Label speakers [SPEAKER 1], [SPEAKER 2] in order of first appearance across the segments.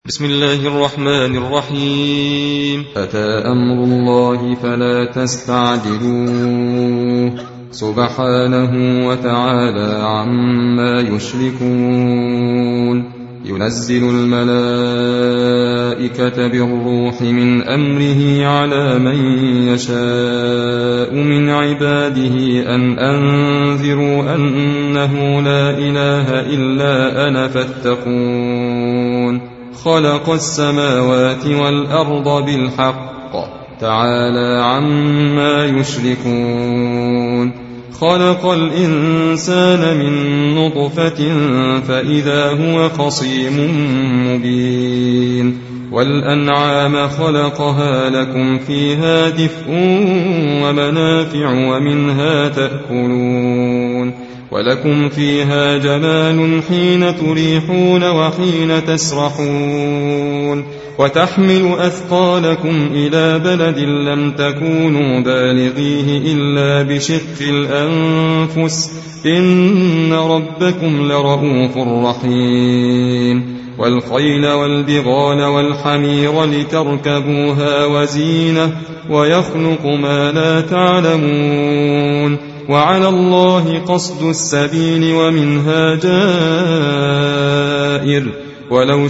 [SPEAKER 1] بسم الله الرحمن الرحيم.
[SPEAKER 2] أتى أمر الله فلا تستعجلوه سبحانه وتعالى عما يشركون. ينزل الملائكة بالروح من أمره على من يشاء من عباده أن أنذروا أنه لا إله إلا أنا فاتقون. خلق السماوات والأرض بالحق تعالى عما يشركون. خلق الإنسان من نطفة فإذا هو خصيم مبين. والأنعام خلقها لكم فيها دفء ومنافع ومنها تأكلون. ولكم فيها جمال حين تريحون وحين تسرحون. وتحمل أثقالكم إلى بلد لم تكونوا بالغيه إلا بشق الأنفس إن ربكم لرؤوف رحيم. والخيل والبغال والحمير لتركبوها وزينة ويخلق ما لا تعلمون. وعلى الله قصد السبيل ومنها جائر ولو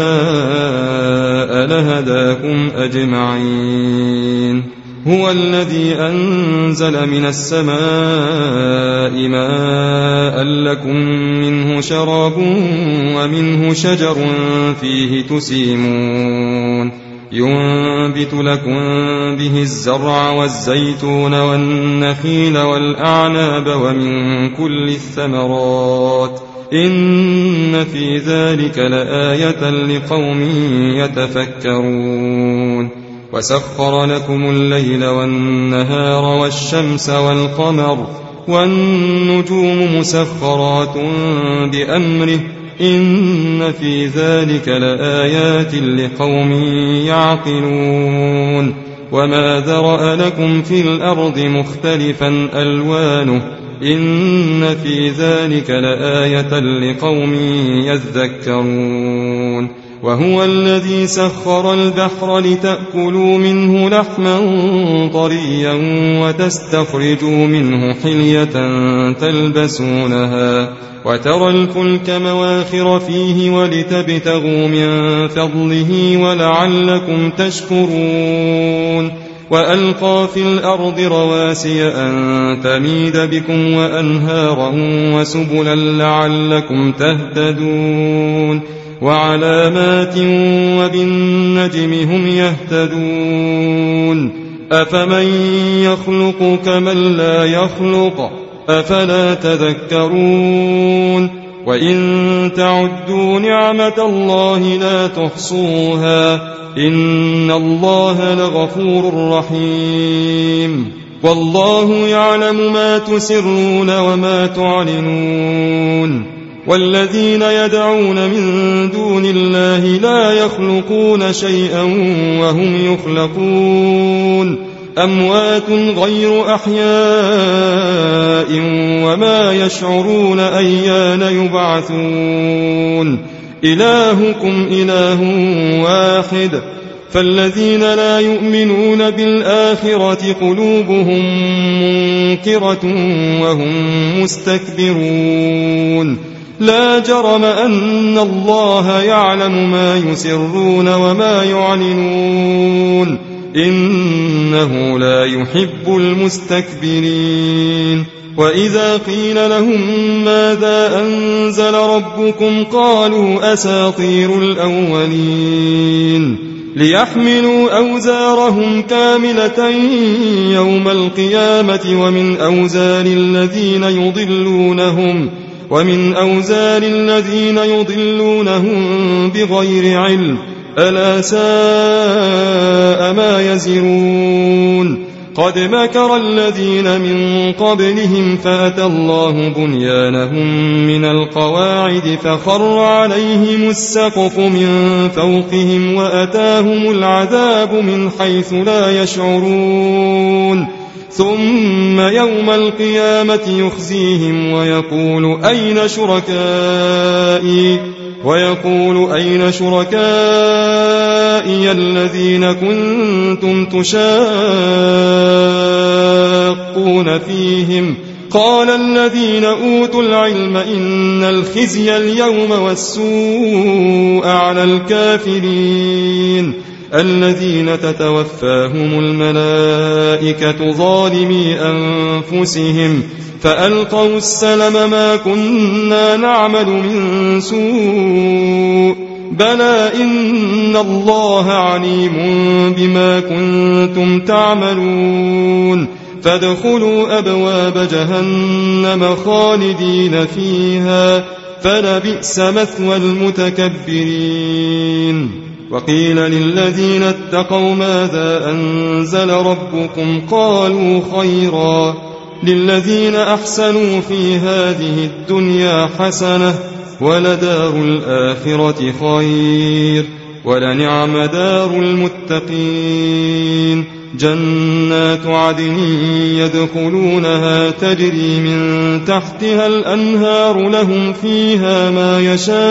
[SPEAKER 2] شاء لهداكم أجمعين. هو الذي أنزل من السماء ماء لكم منه شراب ومنه شجر فيه تسيمون. ينبت لكم به الزرع والزيتون والنخيل والأعناب ومن كل الثمرات إن في ذلك لآية لقوم يتفكرون. وسخر لكم الليل والنهار والشمس والقمر والنجوم مسخرات بأمره إن في ذلك لآيات لقوم يعقلون. وما ذرأ لكم في الأرض مختلفا ألوانه إن في ذلك لآية لقوم يذكرون. وهو الذي سخر البحر لتأكلوا منه لحما طريا وتستخرجوا منه حلية تلبسونها وترى الفلك مواخر فيه ولتبتغوا من فضله ولعلكم تشكرون. وألقى في الأرض رواسي أن تميد بكم وأنهارا وسبلا لعلكم تهتدون. وعلامات وبالنجم هم يهتدون. أفمن يخلق كمن لا يخلق أفلا تذكرون. وإن تعدوا نعمة الله لا تحصوها إن الله لغفور رحيم. والله يعلم ما تسرون وما تعلنون. والذين يدعون من دون الله لا يخلقون شيئا وهم يخلقون. أموات غير أحياء وما يشعرون أيان يبعثون. إلهكم إله واحد فالذين لا يؤمنون بالآخرة قلوبهم منكرة وهم مستكبرون. لا جرم أن الله يعلم ما يسرون وما يعلنون إنه لا يحب المستكبرين. وإذا قيل لهم ماذا أنزل ربكم قالوا أساطير الأولين. ليحملوا أوزارهم كاملة يوم القيامة ومن أوزار الذين يضلونهم بغير علم ألا ساء ما يزرون. قد مكر الذين من قبلهم فأتى الله بنيانهم من القواعد فخر عليهم السقف من فوقهم وأتاهم العذاب من حيث لا يشعرون. ثم يوم القيامة يخزيهم ويقول أين شركائي ويقول أين شركائي الذين كنتم تشاقون فيهم قال الذين أوتوا العلم إن الخزي اليوم والسوء على الكافرين الذين تتوفاهم الملائكة ظالمي أنفسهم فألقوا السلم ما كنا نعمل من سوء بلى إن الله عليم بما كنتم تعملون فادخلوا أبواب جهنم خالدين فيها فلبئس مثوى المتكبرين وقيل للذين اتقوا ماذا أنزل ربكم قالوا خيرا للذين أحسنوا في هذه الدنيا حسنة ولدار الآخرة خير ولنعم دار المتقين جنات عدن يدخلونها تجري من تحتها الأنهار لهم فيها ما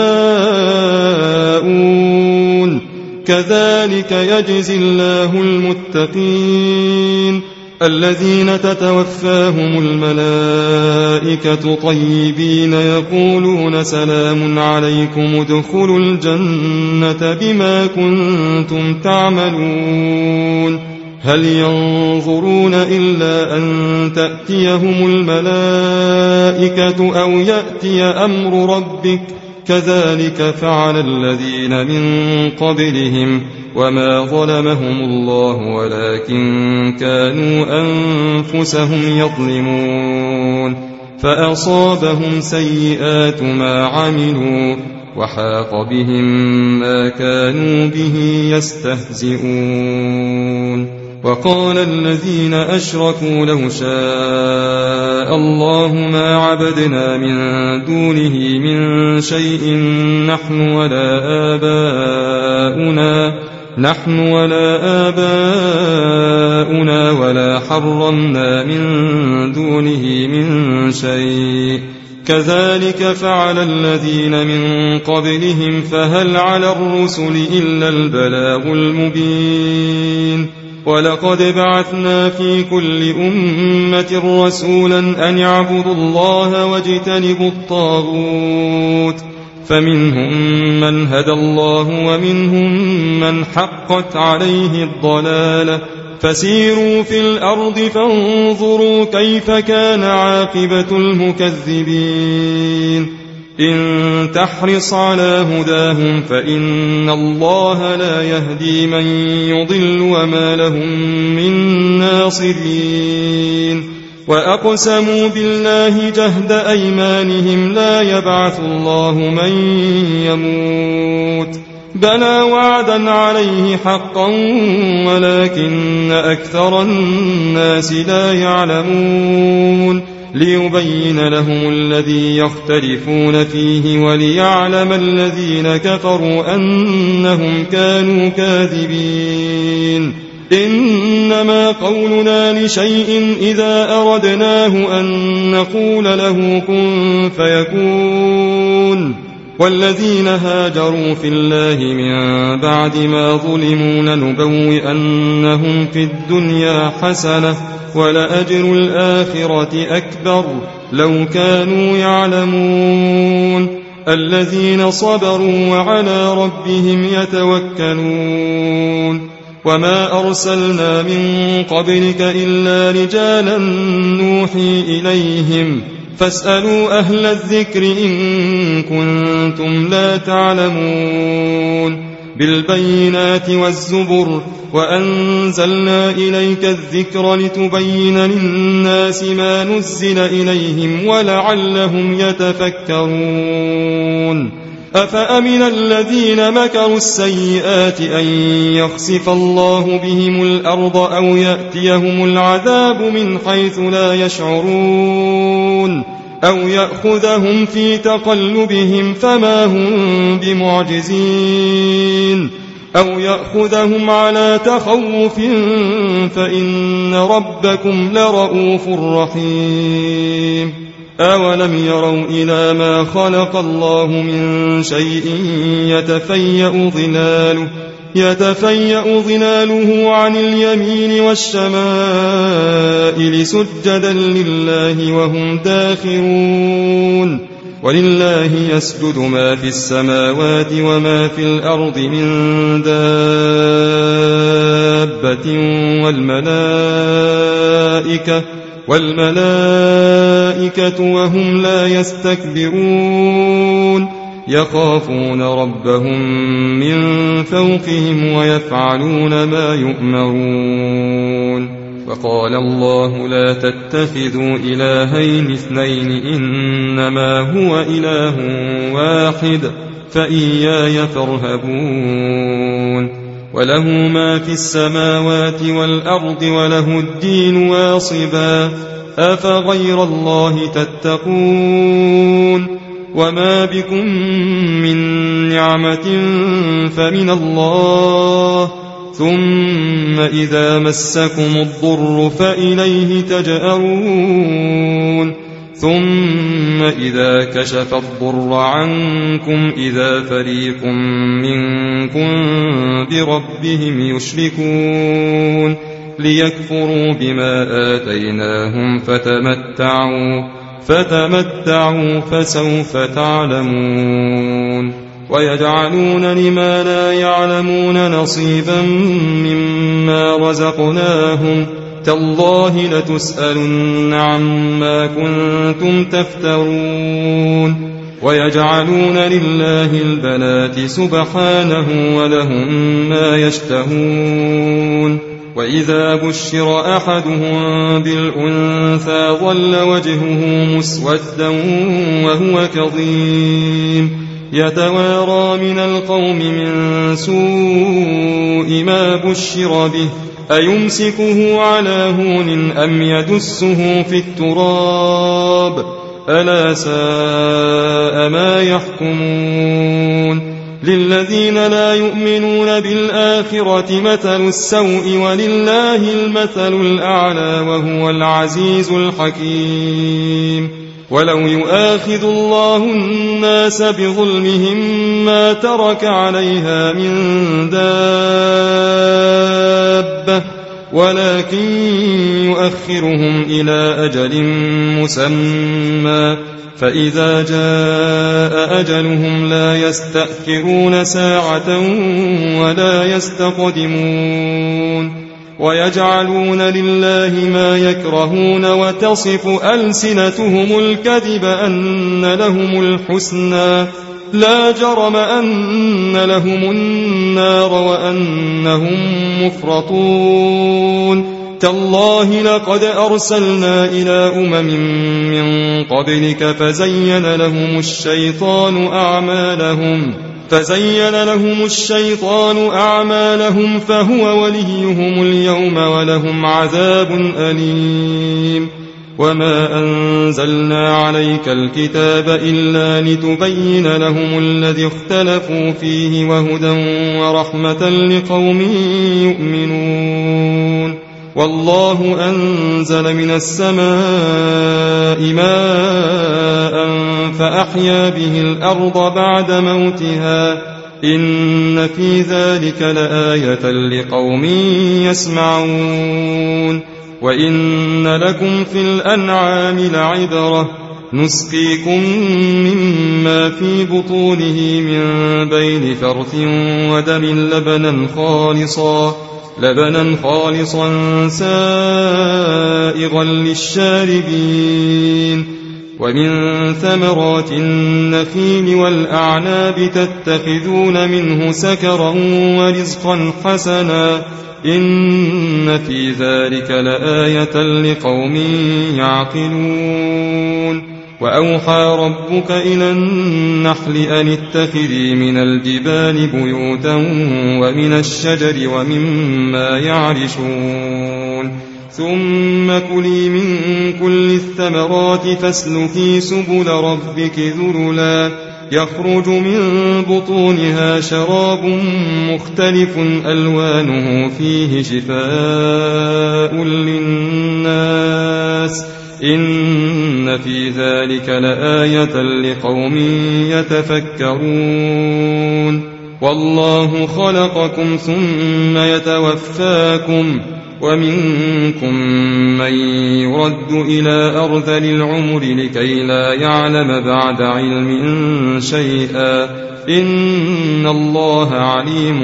[SPEAKER 2] يشاءون كذلك يجزي الله المتقين الذين تتوفاهم الملائكة طيبين يقولون سلام عليكم ادخلوا الجنة بما كنتم تعملون هل ينظرون إلا أن تأتيهم الملائكة أو يأتي أمر ربك كذلك فعل الذين من قبلهم وما ظلمهم الله ولكن كانوا أنفسهم يظلمون فأصابهم سيئات ما عملوا وحاق بهم ما كانوا به يستهزئون وقال الذين أشركوا لو شاء الله ما عبدنا من دونه من شيء نحن ولا آباؤنا ولا حرمنا من دونه من شيء كذلك فعل الذين من قبلهم فهل على الرسل إلا البلاغ المبين ولقد بعثنا في كل أمة رسولا أن يعبدوا الله واجتنبوا الطاغوت فمنهم من هدى الله ومنهم من حقت عليه الضلالة فسيروا في الأرض فانظروا كيف كان عاقبة المكذبين إن تحرص على هداهم فإن الله لا يهدي من يضل وما لهم من ناصرين وأقسموا بالله جهد أيمانهم لا يبعث الله من يموت بلى وعدا عليه حقا ولكن أكثر الناس لا يعلمون ليبين لهم الذي يختلفون فيه وليعلم الذين كفروا أنهم كانوا كاذبين إنما قولنا لشيء إذا أردناه أن نقول له كن فيكون والذين هاجروا في الله من بعد ما ظلموا لنبوئنهم في الدنيا حسنة ولأجر الآخرة أكبر لو كانوا يعلمون الذين صبروا وعلى ربهم يتوكلون وما أرسلنا من قبلك إلا رجالا نوحي إليهم فاسألوا أهل الذكر إن كنتم لا تعلمون بالبينات والزبر وأنزلنا إليك الذكر لتبين للناس ما نزل إليهم ولعلهم يتفكرون أفأمن الذين مكروا السيئات أن يخسف الله بهم الأرض أو يأتيهم العذاب من حيث لا يشعرون أو يأخذهم في تقلبهم فما هم بمعجزين أو يأخذهم على تخوف فإن ربكم لرؤوف رحيم أولم يروا إلى ما خلق الله من شيء يتفيأ ظلاله عن اليمين والشمائل سجدا لله وهم داخرون ولله يسجد ما في السماوات وما في الأرض من دابة والملائكة وهم لا يستكبرون يخافون ربهم من فوقهم ويفعلون ما يؤمرون وقال الله لا تتخذوا إلهين اثنين إنما هو إله واحد فإياي فارهبون وله ما في السماوات والأرض وله الدين واصبا أفغير الله تتقون وما بكم من نعمة فمن الله ثم إذا مسكم الضر فإليه تجأرون ثم إذا كشف الضر عنكم إذا فريق منكم بربهم يشركون ليكفروا بما آتيناهم فتمتعوا فسوف تعلمون ويجعلون لما لا يعلمون نصيبا مما رزقناهم تالله لتسألن عما كنتم تفترون ويجعلون لله البنات سبحانه ولهم ما يشتهون وإذا بشر أحدهم بالأنثى ظل وجهه مسودا وهو كظيم يتوارى من القوم من سوء ما بشر به أيمسكه على هون أم يدسه في التراب ألا ساء ما يحكمون للذين لا يؤمنون بالآخرة مثل السوء ولله المثل الأعلى وهو العزيز الحكيم ولو يؤاخذ الله الناس بظلمهم ما ترك عليها من دابة ولكن يؤخرهم إلى أجل مسمى فإذا جاء أجلهم لا يستأخرون ساعة ولا يستقدمون ويجعلون لله ما يكرهون وتصف ألسنتهم الكذب أن لهم الحسنى لا جرم أن لهم النار وأنهم مفرطون تالله لقد أرسلنا إلى من قبلك فزين لهم الشيطان أعمالهم فهو وليهم اليوم ولهم عذاب أليم وما أنزلنا عليك الكتاب إلا لتبين لهم الذي اختلفوا فيه وهدى ورحمة لقوم يؤمنون والله أنزل من السماء ماء فأحيا به الأرض بعد موتها إن في ذلك لآية لقوم يسمعون وإن لكم في الأنعام لعبرة نسقيكم مما في بطونه من بين فرث ودم لبنا خالصا سائغا للشاربين ومن ثمرات النخيل والأعناب تتخذون منه سكرا ورزقا حسنا إن في ذلك لآية لقوم يعقلون وأوحى ربك إلى النحل أن اتخذي من الجبال بيوتا ومن الشجر ومما يعرشون ثم كلي من كل الثمرات فاسلكي سبل ربك ذللا يخرج من بطونها شراب مختلف ألوانه فيه شفاء للناس إن في ذلك لآية لقوم يتفكرون والله خلقكم ثم يتوفاكم ومنكم من يرد إلى أرذل العمر لكي لا يعلم بعد علم شيئا إن الله عليم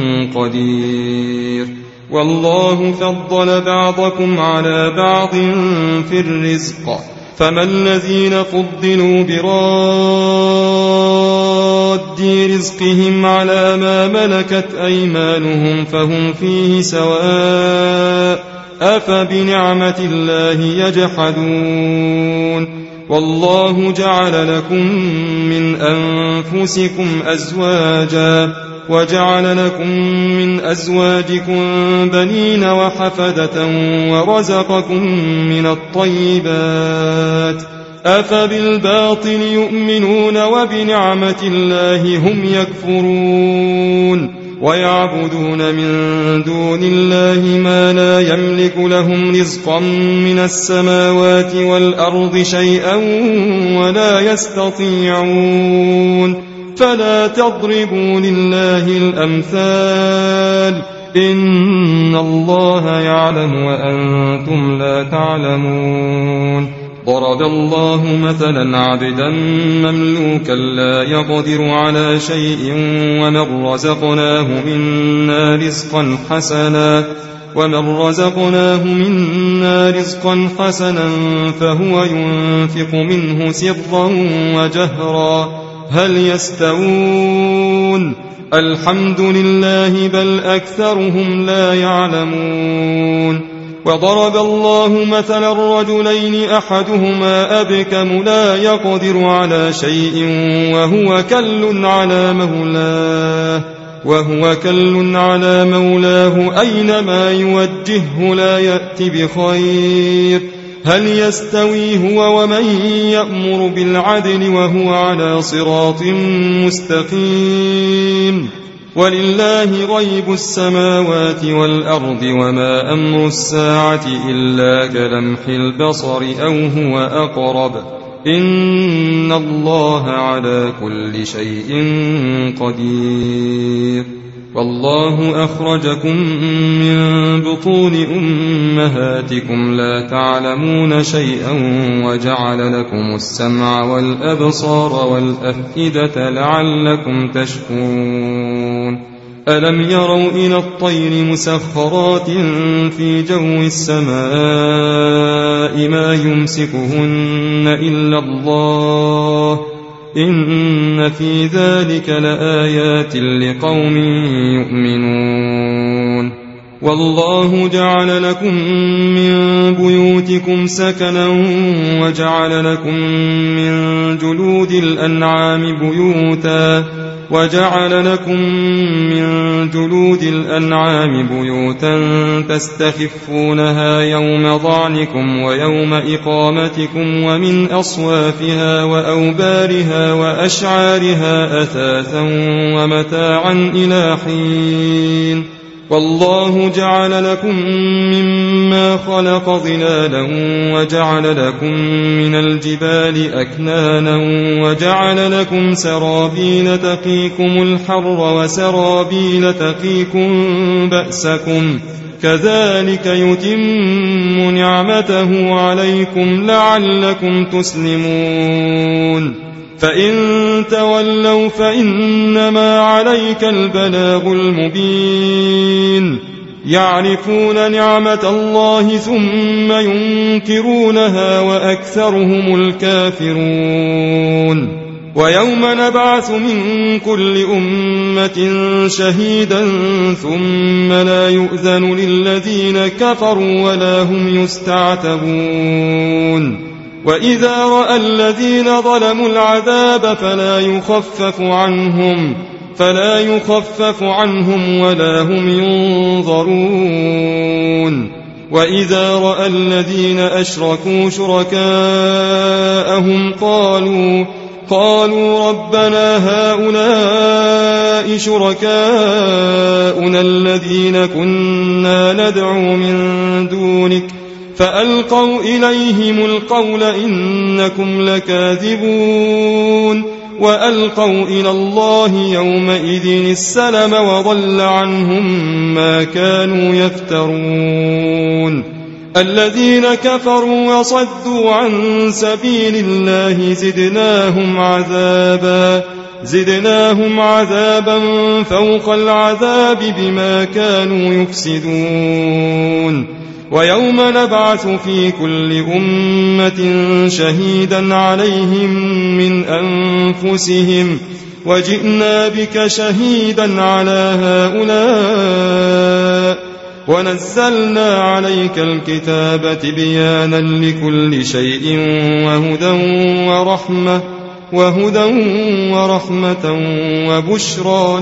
[SPEAKER 2] قدير والله فضل بعضكم على بعض في الرزق فما الذين فضلوا براد رزقهم على ما ملكت أيمانهم فهم فيه سواء أفبنعمة الله يجحدون والله جعل لكم من أنفسكم أزواجا وجعل لكم من أزواجكم بنين وحفدة ورزقكم من الطيبات أفبالباطل يؤمنون وبنعمة الله هم يكفرون ويعبدون من دون الله ما لا يملك لهم رزقا من السماوات والأرض شيئا ولا يستطيعون فلا تضربوا لله الأمثال إن الله يعلم وأنتم لا تعلمون ضرب الله مثلا عبدا مملوكا لا يقدر على شيء ومن رزقناه منا رزقا حسنا فهو ينفق منه سرا وجهرا هل يستوون الحمد لله بل أكثرهم لا يعلمون وضرب الله مثلا رجلين أحدهما أبكم لا يقدر على شيء وهو كل على مولاه أينما يوجهه لا يأت بخير هل يستوي هو ومن يأمر بالعدل وهو على صراط مستقيم ولله غيب السماوات والأرض وما أمر الساعة إلا كلمح البصر أو هو أقرب إن الله على كل شيء قدير والله أخرجكم من بطون أمهاتكم لا تعلمون شيئا وجعل لكم السمع والأبصار والأفئدة لعلكم تشكرون ألم يروا إلى الطير مسخرات في جو السماء ما يمسكهن إلا الله إن في ذلك لآيات لقوم يؤمنون والله جعل لكم من بيوتكم سكنا وجعل لكم من جلود الأنعام بيوتا تستخفونها يوم ظعنكم ويوم إقامتكم ومن أصوافها وأوبارها وأشعارها أثاثا ومتاعا إلى حين والله جعل لكم مما خلق ظلالا وجعل لكم من الجبال أكنانا وجعل لكم سرابيل تقيكم الحر وسرابيل تقيكم بأسكم كذلك يتم نعمته عليكم لعلكم تسلمون فإن تولوا فإنما عليك البلاغ المبين يعرفون نعمة الله ثم ينكرونها وأكثرهم الكافرون ويوم نبعث من كل أمة شهيدا ثم لا يؤذن للذين كفروا ولا هم يستعتبون وإذا رأى الذين ظلموا العذاب فلا يخفف عنهم ولا هم ينظرون وإذا رأى الذين أشركوا شركاءهم قالوا ربنا هؤلاء شركاؤنا الذين كنا ندعو من دونك فألقوا إليهم القول إنكم لكاذبون وألقوا إلى الله يومئذ السلم وضل عنهم ما كانوا يفترون الذين كفروا وصدوا عن سبيل الله زدناهم عذابا فوق العذاب بما كانوا يفسدون ويوم نبعث في كل أمة شهيدا عليهم من أنفسهم وجئنا بك شهيدا على هؤلاء ونزلنا عليك الكتاب تبيانا لكل شيء وهدى ورحمة وبشرى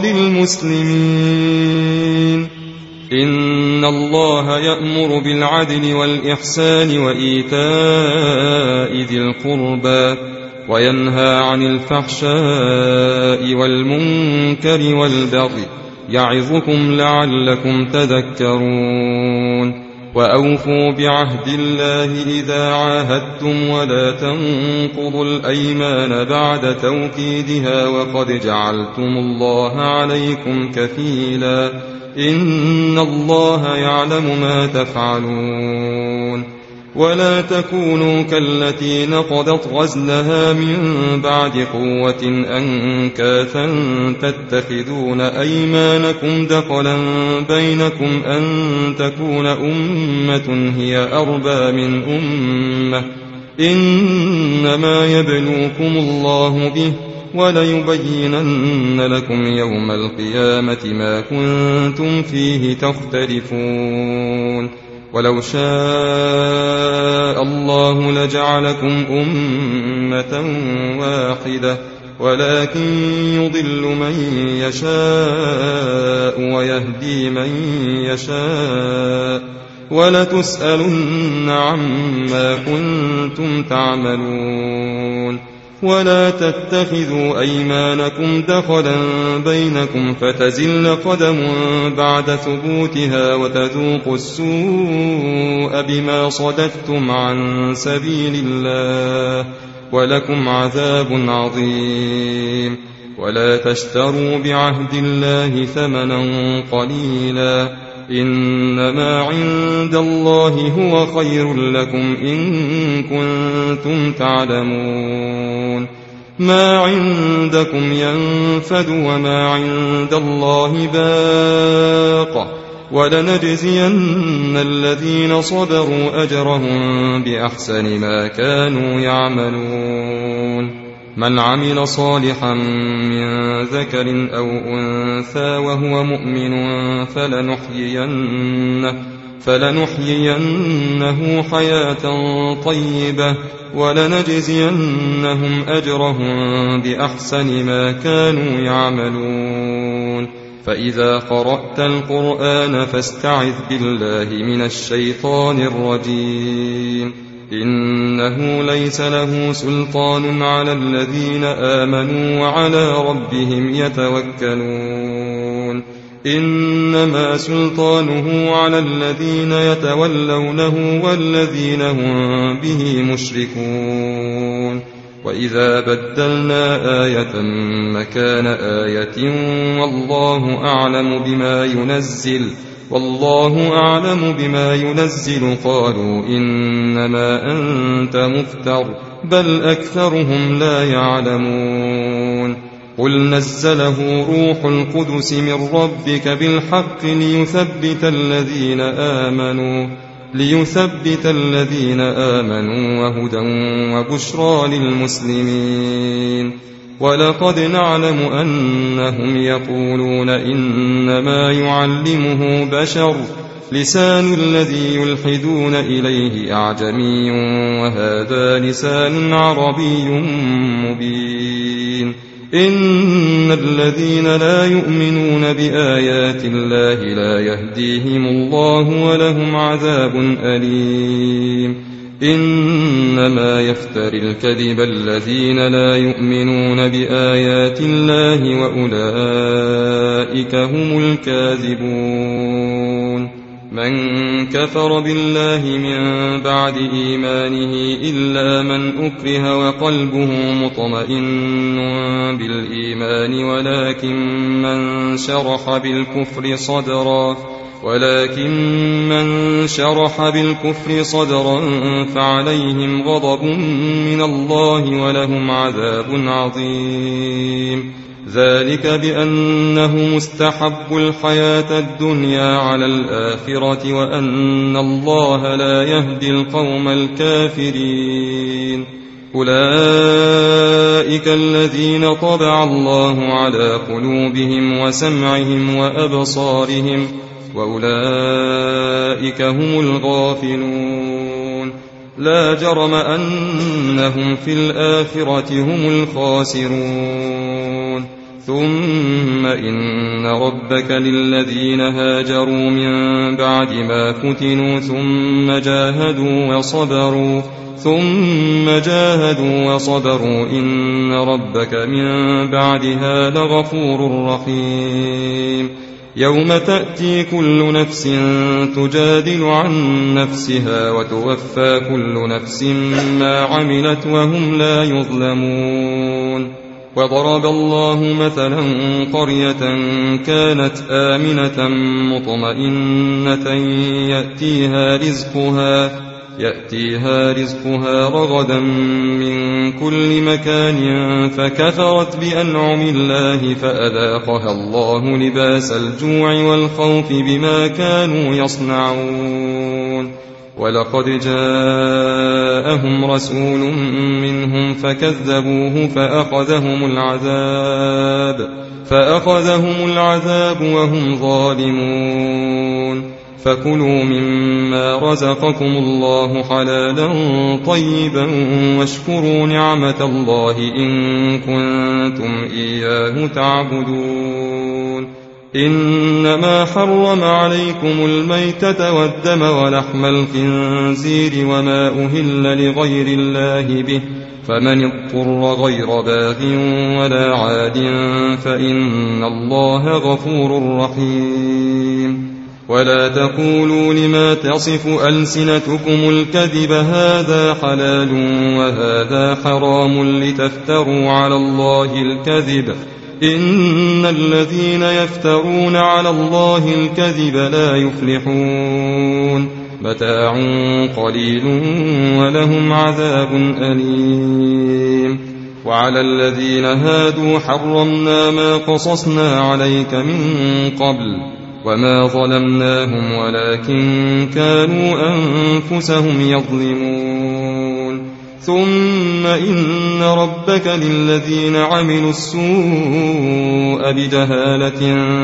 [SPEAKER 2] للمسلمين إن الله يأمر بالعدل والإحسان وإيتاء ذي القربى وينهى عن الفحشاء والمنكر والبغي يعظكم لعلكم تذكرون وأوفوا بعهد الله إذا عاهدتم ولا تنقضوا الأيمان بعد توكيدها وقد جعلتم الله عليكم كفيلا إن الله يعلم ما تفعلون ولا تكونوا كالتي نقضت غزلها من بعد قوة أنكاثا تتخذون أيمانكم دخلا بينكم أن تكون أمة هي أربى من أمة إنما يبلوكم الله به وليبينن لكم يوم القيامة ما كنتم فيه تختلفون ولو شاء الله لجعلكم أمة واحدة ولكن يضل من يشاء ويهدي من يشاء ولتسألن عما كنتم تعملون ولا تتخذوا أيمانكم دخلا بينكم فتزل قدم بعد ثبوتها وتذوقوا السوء بما صددتم عن سبيل الله ولكم عذاب عظيم ولا تشتروا بعهد الله ثمنا قليلا إنما عند الله هو خير لكم إن كنتم تعلمون ما عندكم ينفد وما عند الله باق ولنجزين الذين صبروا أجرهم بأحسن ما كانوا يعملون من عمل صالحا من ذكر أو أنثى وهو مؤمن فلنحيينه حياة طيبة ولنجزينهم أجرهم بأحسن ما كانوا يعملون فإذا قرأت القرآن فاستعذ بالله من الشيطان الرجيم إنه ليس له سلطان على الذين آمنوا وعلى ربهم يتوكلون إنما سلطانه على الذين يتولونه والذين هم به مشركون وإذا بدلنا آية مكان آية والله أعلم بما ينزل قالوا إنما أنت مفتر بل أكثرهم لا يعلمون قل نزله روح القدس من ربك بالحق ليثبت الذين آمنوا وهدى وبشرى للمسلمين ولقد نعلم أنهم يقولون إنما يعلمه بشر لسان الذي يلحدون إليه أعجمي وهذا لسان عربي مبين إن الذين لا يؤمنون بآيات الله لا يهديهم الله ولهم عذاب أليم إنما يفتري الكذب الذين لا يؤمنون بآيات الله وأولئك هم الكاذبون من كفر بالله من بعد إيمانه إلا من أكره وقلبه مطمئن بالإيمان ولكن من شرح بالكفر صدرا فعليهم غضب من الله ولهم عذاب عظيم. ذلك بأنه مستحب الحياة الدنيا على الآخرة وأن الله لا يهدي القوم الكافرين. أولئك الذين طبع الله على قلوبهم وسمعهم وأبصارهم وأولئك هم الغافلون. لا جرم أنهم في الآخرة هم الخاسرون. ثم إن ربك للذين هاجروا من بعد ما فتنوا ثم جاهدوا وصبروا إن ربك من بعدها لغفور رحيم. يوم تأتي كل نفس تجادل عن نفسها وتوفى كل نفس ما عملت وهم لا يظلمون. وضرب الله مثلا قرية كانت آمنة مطمئنة يأتيها رزقها رغدا من كل مكان فكفرت بأنعم الله فأذاقها الله لباس الجوع والخوف بما كانوا يصنعون. ولقد جاءهم رسول منهم فكذبوه فأخذهم العذاب وهم ظالمون. فكلوا مما رزقكم الله حلالا طيبا واشكروا نعمة الله إن كنتم إياه تعبدون. إنما حرم عليكم الميتة والدم ولحم الخنزير وما أهل لغير الله به فمن اضطر غير باغ ولا عاد فإن الله غفور رحيم. ولا تقولوا لما تصف ألسنتكم الكذب هذا حلال وهذا حرام لتفتروا على الله الكذب إن الذين يفترون على الله الكذب لا يفلحون. متاع قليل ولهم عذاب أليم. وعلى الذين هادوا حرمنا ما قصصنا عليك من قبل وما ظلمناهم ولكن كانوا أنفسهم يظلمون. ثم إن ربك للذين عملوا السوء بجهالة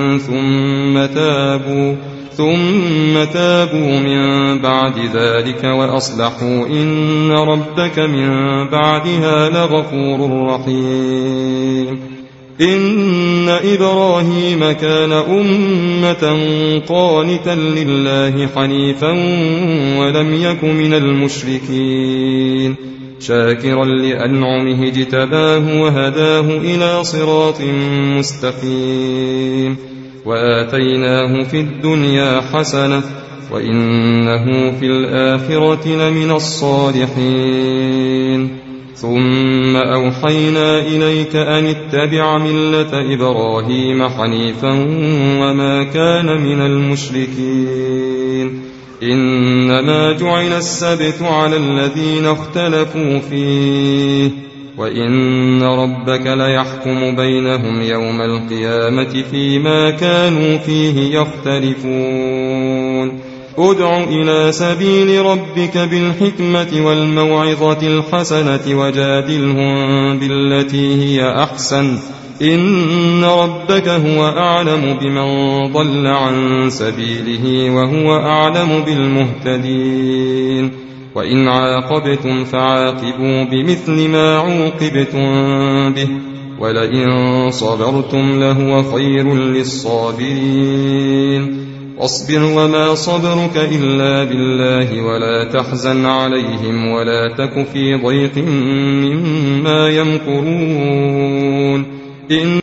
[SPEAKER 2] ثم تابوا من بعد ذلك وأصلحوا إن ربك من بعدها لغفور رحيم. إن إبراهيم كان أمة قانتا لله حنيفا ولم يك من المشركين شاكرا لأنعمه اجتباه وهداه إلى صراط مستقيم. وآتيناه في الدنيا حسنة وإنه في الآخرة لمن الصالحين. ثم أوحينا إليك أن اتبع ملة إبراهيم حنيفا وما كان من المشركين. إنما جعل السبت على الذين اختلفوا فيه وإن ربك ليحكم بينهم يوم القيامة فيما كانوا فيه يختلفون. ادع إلى سبيل ربك بالحكمة والموعظة الحسنة وجادلهم بالتي هي أحسن إن ربك هو أعلم بمن ضل عن سبيله وهو أعلم بالمهتدين. وإن عاقبتم فعاقبوا بمثل ما عوقبتم به ولئن صبرتم لهو خير للصابرين. واصبر وما صبرك إلا بالله ولا تحزن عليهم ولا تك في ضيق مما يمكرون.